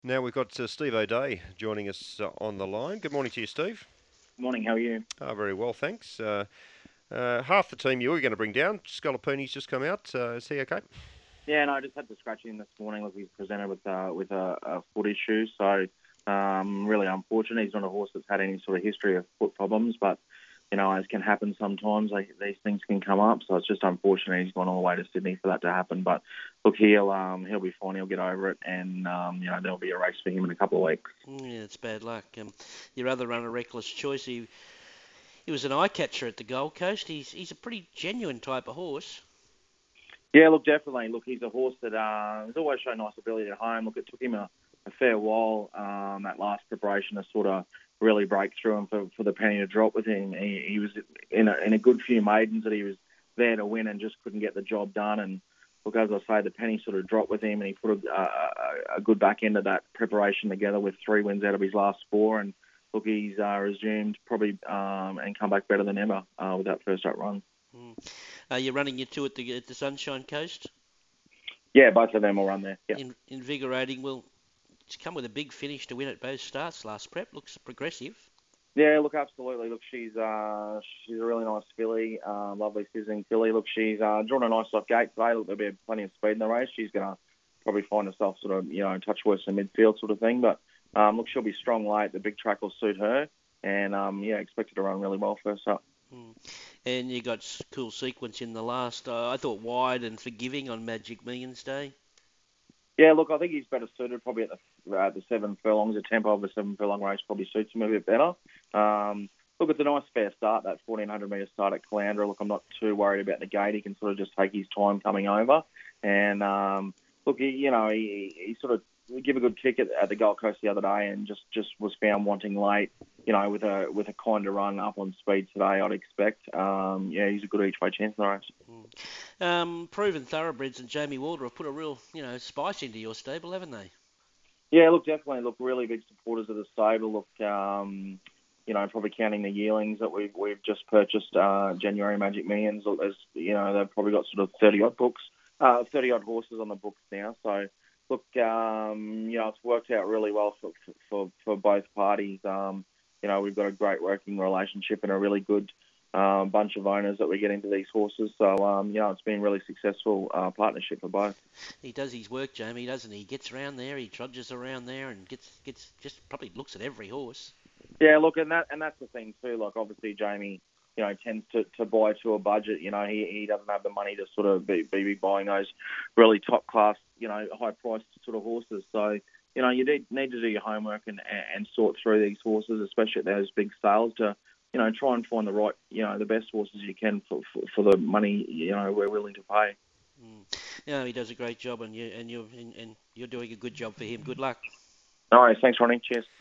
Now we've got Steve O'Day joining us on the line. Good morning to you, Steve. Morning, how are you? Very well, thanks. Half the team you were going to bring down, Scalapuni's just come out. Is he okay? Yeah, no, I just had to scratch in this morning. Look, he's presented with a foot issue, so really unfortunate. He's not a horse that's had any sort of history of foot problems, but as can happen sometimes, these things can come up. So it's just unfortunate he's gone all the way to Sydney for that to happen. But look, he'll be fine. He'll get over it, and there'll be a race for him in a couple of weeks. Yeah, it's bad luck. Your other runner, Reckless Choice, he was an eye catcher at the Gold Coast. He's a pretty genuine type of horse. Yeah, look, definitely. Look, he's a horse that has always shown nice ability at home. Look, it took him a fair while, that last preparation, to sort of really break through and for the penny to drop with him. He was in a good few maidens that he was there to win and just couldn't get the job done. And look, as I say, the penny sort of dropped with him, and he put a good back end of that preparation together with 3 wins out of his last 4. And look, he's resumed probably and come back better than ever with that first up run. Mm. You're running your two at the Sunshine Coast. Yeah, both of them will run there. Yeah. Invigorating. Well, it's come with a big finish to win at both starts last prep. Looks progressive. Yeah, look, absolutely. Look, she's a really nice filly, lovely sizzling filly. Look, she's drawn a nice soft gate today. Look, there'll be plenty of speed in the race. She's going to probably find herself sort of, touch worse in midfield sort of thing. But look, she'll be strong late. The big track will suit her, and expected to run really well first up. Mm. And you got cool sequence in the last. I thought wide and forgiving on Magic Millions Day. Yeah, look, I think he's better suited probably at the 7 furlongs. The tempo of the 7 furlong race probably suits him a bit better. Look, it's a nice fair start, that 1400 metre start at Caloundra. Look, I'm not too worried about the gate. He can sort of just take his time coming over. And look, he sort of give a good kick at the Gold Coast the other day, and just was found wanting late. With a kind of run up on speed today, I'd expect. He's a good each way chance in the race. Proven thoroughbreds and Jamie Walter have put a real, spice into your stable, haven't they? Yeah, look, definitely. Look, really big supporters of the stable. Look, probably counting the yearlings that we've just purchased, January Magic Millions. As they've probably got sort of 30 odd horses on the books now. So, look, it's worked out really well for both parties. We've got a great working relationship and a really good bunch of owners that we get into these horses. So, it's been really successful partnership for both. He does his work, Jamie, doesn't he? He gets around there, he trudges around there, and gets just probably looks at every horse. Yeah, look, and that's the thing too. Like, obviously, Jamie, tends to buy to a budget. He doesn't have the money to sort of be buying those really top class, high priced sort of horses. So, you need to do your homework and sort through these horses, especially at those big sales, to try and find the right, the best horses you can for the money we're willing to pay. He does a great job, and you're doing a good job for him. Good luck. All right, thanks, Ronnie. Cheers.